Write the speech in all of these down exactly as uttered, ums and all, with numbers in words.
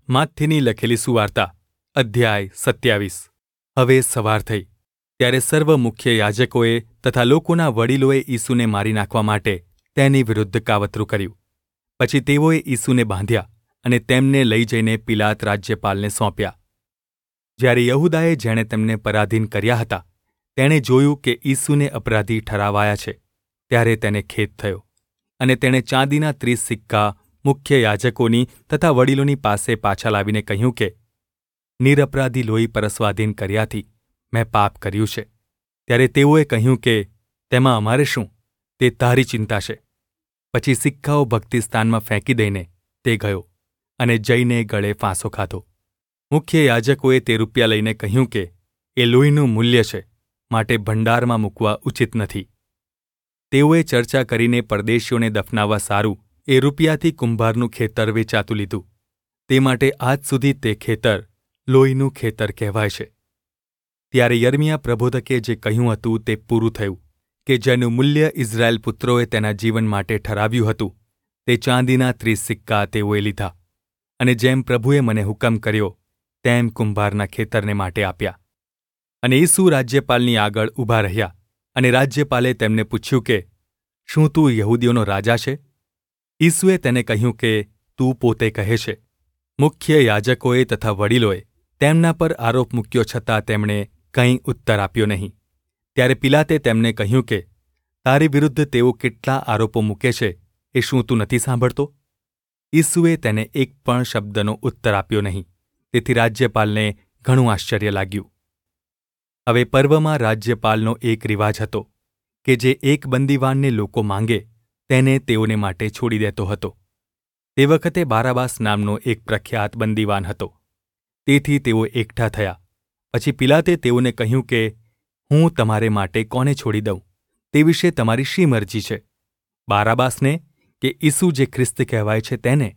માથીની લખેલી સુવાર્તા અધ્યાય સત્યાવીસ. હવે સવાર થઈ ત્યારે સર્વ મુખ્ય યાજકોએ તથા લોકોના વડીલોએ ઈસુને મારી નાખવા માટે તેની વિરુદ્ધ કાવતરું કર્યું. પછી તેઓએ ઈસુને બાંધ્યા અને તેમને લઈ જઈને પિલાત રાજ્યપાલને સોંપ્યા. જ્યારે યહૂદાએ જેણે તેમને પરાધીન કર્યા હતા તેણે જોયું કે ઈસુને અપરાધી ઠરાવાયા છે, ત્યારે તેને ખેદ થયો અને તેણે ચાંદીના ત્રીસ સિક્કા મુખ્ય યાજકોની તથા વડીલોની પાસે પાછા લાવીને કહ્યું કે નિરપરાધી લોહી પરસ્વાધીન કર્યાથી મેં પાપ કર્યું છે. ત્યારે તેઓએ કહ્યું કે તેમાં અમારે શું, તે તારી ચિંતા છે. પછી સિક્કાઓ ભક્તિસ્થાનમાં ફેંકી દઈને તે ગયો અને જઈને ગળે ફાંસો ખાધો. મુખ્ય યાજકોએ તે રૂપિયા લઈને કહ્યું કે એ લોહીનું મૂલ્ય છે, માટે ભંડારમાં મૂકવા ઉચિત નથી. તેઓએ ચર્ચા કરીને પરદેશીઓને દફનાવવા સારું એ રૂપિયાથી કુંભારનું ખેતર વેચાતું લીધું. તે માટે આજ સુધી તે ખેતર લોહીનું ખેતર કહેવાય છે. ત્યારે યર્મિયા પ્રબોધકે જે કહ્યું હતું તે પૂરું થયું કે જેનું મૂલ્ય ઇઝરાયેલ પુત્રોએ તેના જીવન માટે ઠરાવ્યું હતું તે ચાંદીના ત્રીસ સિક્કા તેઓએ લીધા અને જેમ પ્રભુએ મને હુકમ કર્યો તેમ કુંભારના ખેતરને માટે આપ્યા. અને ઈસુ રાજ્યપાલની આગળ ઊભા રહ્યા અને રાજ્યપાલે તેમને પૂછ્યું કે શું તું યહૂદીઓનો રાજા છે? ઈસુએ તેને કહ્યું કે તું પોતે કહે છે. મુખ્ય યાજકોએ તથા વડીલોએ તેમના પર આરોપ મૂક્યો છતાં તેમણે કંઈ ઉત્તર આપ્યો નહીં. ત્યારે પિલાતે તેમને કહ્યું કે તારી વિરુદ્ધ તેઓ કેટલા આરોપો મૂકે છે એ શું તું નથી સાંભળતો? ઈસુએ તેને એક પણ શબ્દનો ઉત્તર આપ્યો નહીં. તેથી રાજ્યપાલને ઘણું આશ્ચર્ય લાગ્યું. હવે પર્વમાં રાજ્યપાલનો એક રિવાજ હતો કે જે એક બંદીવાનને લોકો માંગે તેને તેઓને માટે છોડી દેતો હતો. તે વખતે બારાબાસ નામનો એક પ્રખ્યાત બંદીવાન હતો. તેથી તેઓ એકઠા થયા. પછી પિલાતે તેઓને કહ્યું કે હું તમારે માટે કોને છોડી દઉં તે વિશે તમારી શી મરજી છે, બારાબાસને કે ઈસુ જે ખ્રિસ્ત કહેવાય છે તેને?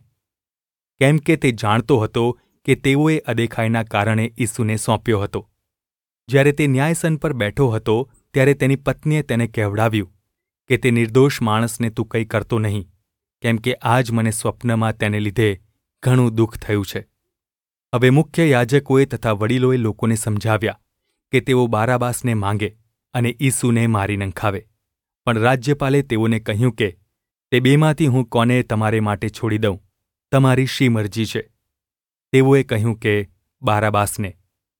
કેમ કે તે જાણતો હતો કે તેઓએ અદેખાઈના કારણે ઈસુને સોંપ્યો હતો. જ્યારે તે ન્યાયસન પર બેઠો હતો ત્યારે તેની પત્નીએ તેને કહેવડાવ્યું કે તે નિર્દોષ માણસને તું કંઈ કરતો નહીં, કેમ કે આજ મને સ્વપ્નમાં તેને લીધે ઘણું દુઃખ થયું છે. હવે મુખ્ય યાજકોએ તથા વડીલોએ લોકોને સમજાવ્યા કે તેઓ બારાબાસને માંગે અને ઈસુને મારી નંખાવે. પણ રાજ્યપાલે તેઓને કહ્યું કે તે બેમાંથી હું કોને તમારે માટે છોડી દઉં, તમારી શી મરજી છે? તેઓએ કહ્યું કે બારાબાસને.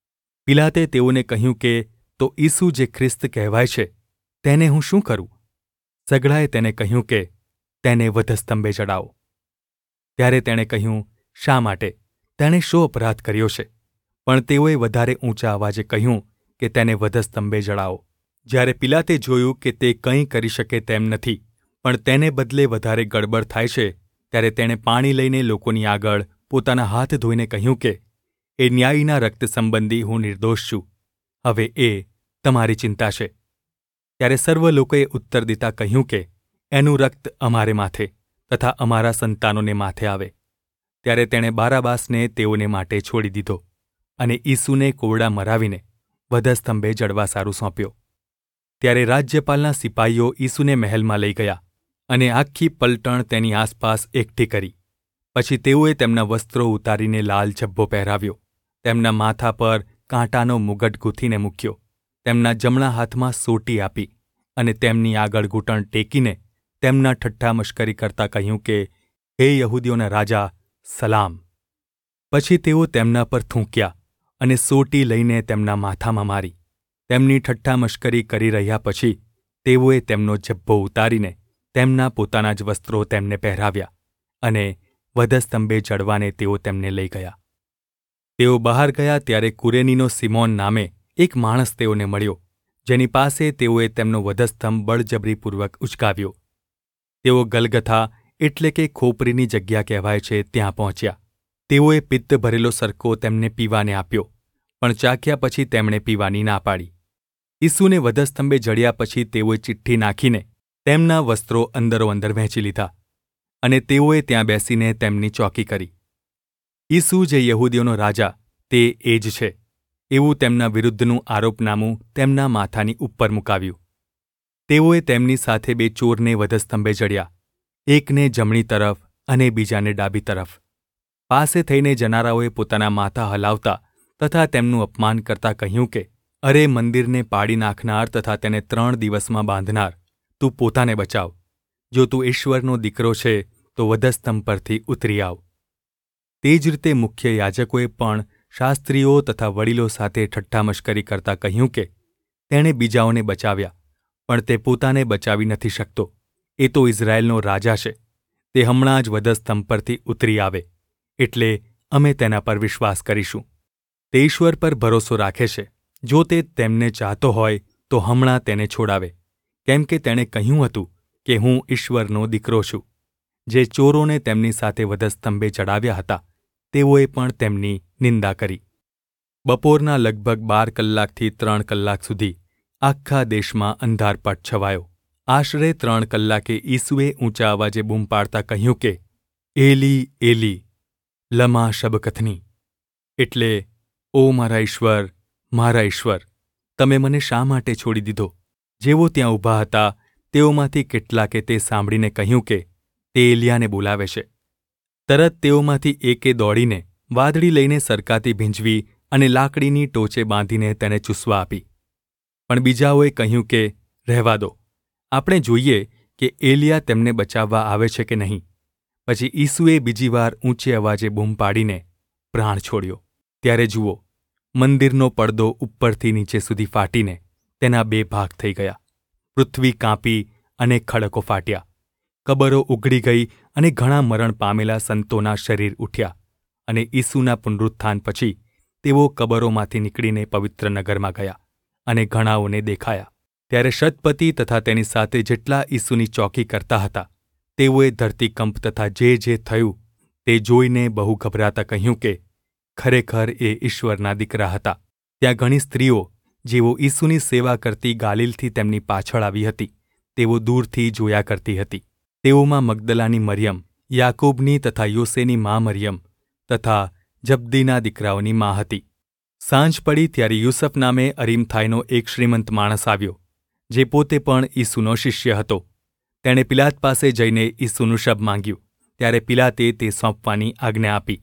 પિલાતે તેઓને કહ્યું કે તો ઈસુ જે ખ્રિસ્ત કહેવાય છે તેને હું શું કરું? સઘળાએ તેને કહ્યું કે તેને વધસ્તંભે ચડાવો. ત્યારે તેણે કહ્યું, શા માટે? તેણે શો અપરાધ કર્યો છે? પણ તેઓએ વધારે ઊંચા અવાજે કહ્યું કે તેને વધસ્તંભે જડાવો. જ્યારે પિલાતે જોયું કે તે કંઈ કરી શકે તેમ નથી, પણ તેને બદલે વધારે ગડબડ થાય છે, ત્યારે તેણે પાણી લઈને લોકોની આગળ પોતાના હાથ ધોઈને કહ્યું કે એ ન્યાયીના રક્ત સંબંધી હું નિર્દોષ છું. હવે એ તમારી ચિંતા છે. ત્યારે સર્વ લોકોએ ઉત્તર દીતા કહ્યું કે એનું રક્ત અમારે માથે તથા અમારા સંતાનોને માથે આવે. ત્યારે તેણે બારાબાસને તેઓને માટે છોડી દીધો અને ઈસુને કોરડા મરાવીને વધસ્તંભે જડવા સારું સોંપ્યો. ત્યારે રાજ્યપાલના સિપાહીઓ ઈસુને મહેલમાં લઈ ગયા અને આખી પલટણ તેની આસપાસ એકઠી કરી. પછી તેઓએ તેમના વસ્ત્રો ઉતારીને લાલ ઝભ્ભો પહેરાવ્યો, તેમના માથા પર કાંટાનો મુગટ ગૂંથીને મૂક્યો, તેમના જમણા હાથમાં સોટી આપી અને તેમની આગળ ઘૂંટણ ટેકીને તેમના ઠઠ્ઠા મશ્કરી કરતા કહ્યું કે હે યહૂદીઓના રાજા, સલામ. પછી તેઓ તેમના પર થૂંક્યા અને સોટી લઈને તેમના માથામાં મારી. તેમની ઠઠ્ઠા મશ્કરી કરી રહ્યા પછી તેઓએ તેમનો ઝભ્ભો ઉતારીને તેમના પોતાના જ વસ્ત્રો તેમને પહેરાવ્યા અને વધસ્તંભે ચડવાને તેઓ તેમને લઈ ગયા. તેઓ બહાર ગયા ત્યારે કુરેનીનો સિમોન નામે એક માણસ તેઓને મળ્યો, જેની પાસે તેઓએ તેમનો વધસ્તંભ બળજબરીપૂર્વક ઉચકાવ્યો. તેઓ ગલગથા એટલે કે ખોપરીની જગ્યા કહેવાય છે ત્યાં પહોંચ્યા. તેઓએ પિત્ત ભરેલો સરકો તેમને પીવાને આપ્યો, પણ ચાખ્યા પછી તેમણે પીવાની ના પાડી. ઈસુને વધસ્તંભે જડ્યા પછી તેઓએ ચિઠ્ઠી નાખીને તેમના વસ્ત્રો અંદરો અંદર વહેંચી લીધા અને તેઓએ ત્યાં બેસીને તેમની ચોકી કરી. ઈસુ જે યહૂદીઓનો રાજા તે એ જ છે એવું તેમના વિરુદ્ધનું આરોપનામું તેમના માથાની ઉપર મુકાવ્યું. તેઓએ તેમની સાથે બે ચોરને વધસ્તંભે જડ્યા, એકને જમણી તરફ અને બીજાને ડાબી તરફ. પાસે થઈને જનારાઓએ પોતાના માથા હલાવતા તથા તેમનું અપમાન કરતા કહ્યું કે, અરે મંદિરને પાડી નાખનાર તથા તેને ત્રણ દિવસમાં બાંધનાર, તું પોતાને બચાવ. જો તું ઈશ્વરનો દીકરો છે તો વધસ્તંભ પરથી ઉતરી આવ. તે જ રીતે મુખ્ય યાજકોએ પણ શાસ્ત્રીઓ તથા વડીલો સાથે ઠઠ્ઠામશ્કરી કરતા કહ્યું કે, તેણે બીજાઓને બચાવ્યા, પણ તે પોતાને બચાવી નથી શકતો. એ તો ઇઝરાયેલનો રાજા છે. તે હમણાં જ વધસ્તંભ પરથી ઉતરી આવે, એટલે અમે તેના પર વિશ્વાસ કરીશું. તે ઈશ્વર પર ભરોસો રાખે છે. જો તે તેમને ચાહતો હોય તો હમણાં તેને છોડાવે, કેમ કે તેણે કહ્યું હતું કે હું ઈશ્વરનો દીકરો છું. જે ચોરોને તેમની સાથે વધસ્તંભે ચડાવ્યા હતા તેઓએ પણ તેમની નિંદા કરી. બપોરના લગભગ બાર કલાકથી ત્રણ કલાક સુધી આખા દેશમાં અંધારપટ છવાયો. આશરે ત્રણ કલાકે ઈસુએ ઊંચા અવાજે બૂમ પાડતા કહ્યું કે, એલી એલી લમા શબકથની, એટલે ઓ મારા ઈશ્વર, મારા ઈશ્વર, તમે મને શા માટે છોડી દીધો? જેઓ ત્યાં ઊભા હતા તેઓમાંથી કેટલાકે તે સાંભળીને કહ્યું કે તે એલિયાને બોલાવે છે. તરત તેઓમાંથી એકે દોડીને વાદળી લઈને સરકાતી ભીંજવી અને લાકડીની ટોચે બાંધીને તેને ચૂસવા આપી. પણ બીજાઓએ કહ્યું કે રહેવા દો, આપણે જોઈએ કે એલિયા તેમને બચાવવા આવે છે કે નહીં. પછી ઈસુએ બીજી વાર ઊંચે અવાજે બૂમ પાડીને પ્રાણ છોડ્યો. ત્યારે જુઓ, મંદિરનો પડદો ઉપરથી નીચે સુધી ફાટીને તેના બે ભાગ થઈ ગયા. પૃથ્વી કાંપી અને ખડકો ફાટ્યા. કબરો ઉઘડી ગઈ અને ઘણા મરણ પામેલા સંતોના શરીર ઉઠ્યા. અને ઈસુના પુનરુત્થાન પછી તેઓ કબરોમાંથી નીકળીને પવિત્ર નગરમાં ગયા અને ઘણાઓને દેખાયા. ત્યારે શતપતિ તથા તેની સાથે જેટલા ઈસુની ચોકી કરતા હતા તેઓએ ધરતીકંપ તથા જે જે થયું તે જોઈને બહુ ગભરાતા કહ્યું કે ખરેખર એ ઈશ્વરના દીકરા હતા. ત્યાં ઘણી સ્ત્રીઓ જેઓ ઈસુની સેવા કરતી ગાલિલથી તેમની પાછળ આવી હતી તેઓ દૂરથી જોયા કરતી હતી. તેઓમાં મગદલાની મરિયમ, યાકૂબની તથા યોસેની મા મરિયમ તથા જબ્દીના દીકરાઓની મા હતી. સાંજ પડી ત્યારે યુસફ નામે અરીમથાઈનો એક શ્રીમંત માણસ આવ્યો, જે પોતે પણ ઈસુનો શિષ્ય હતો. તેણે પિલાત પાસે જઈને ઈસુનું શબ માંગ્યું. ત્યારે પિલાતે તે સોંપવાની આજ્ઞા આપી.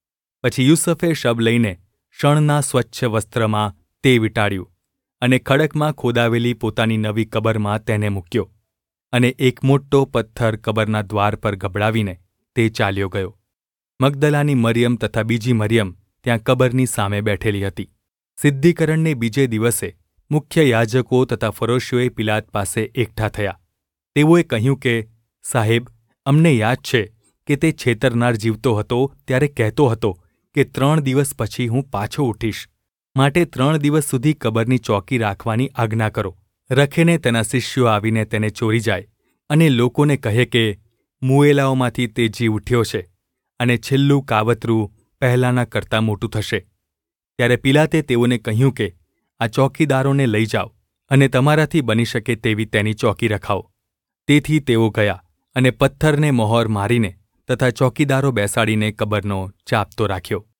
પછી યુસફે શબ લઈને શણના સ્વચ્છ વસ્ત્રમાં તે વીંટાળ્યું અને ખડકમાં ખોદાવેલી પોતાની નવી કબરમાં તેને મૂક્યો. અને એક મોટો પથ્થર કબરના દ્વાર પર ગબડાવીને તે ચાલ્યો ગયો. મગદલાની મરિયમ તથા બીજી મરિયમ ત્યાં કબરની સામે બેઠેલી હતી. સિદ્ધિકરણને બીજે દિવસે મુખ્ય યાજકો તથા ફરોશીઓએ પિલાત પાસે એકઠા થયા. તેઓએ કહ્યું કે, સાહેબ, અમને યાદ છે કે તે છેતરનાર જીવતો હતો ત્યારે કહેતો હતો કે ત્રણ દિવસ પછી હું પાછો ઉઠીશ. માટે ત્રણ દિવસ સુધી કબરની ચોકી રાખવાની આજ્ઞા કરો. રખેને તેના શિષ્યો આવીને તેને ચોરી જાય અને લોકોને કહે કે મુએલાઓમાંથી તે જી ઉઠ્યો છે અને છેલ્લું કાવતરું પહેલાંના કરતાં મોટું થશે. ત્યારે પિલાતે તેઓને કહ્યું કે આ ચોકીદારોને લઈ જાઓ અને તમારાથી બની શકે તેવી તેની ચોકી રખાવો. તેથી તેઓ ગયા અને પથ્થરને મહોર મારીને તથા ચોકીદારો બેસાડીને કબરનો ચાંપતો રાખ્યો.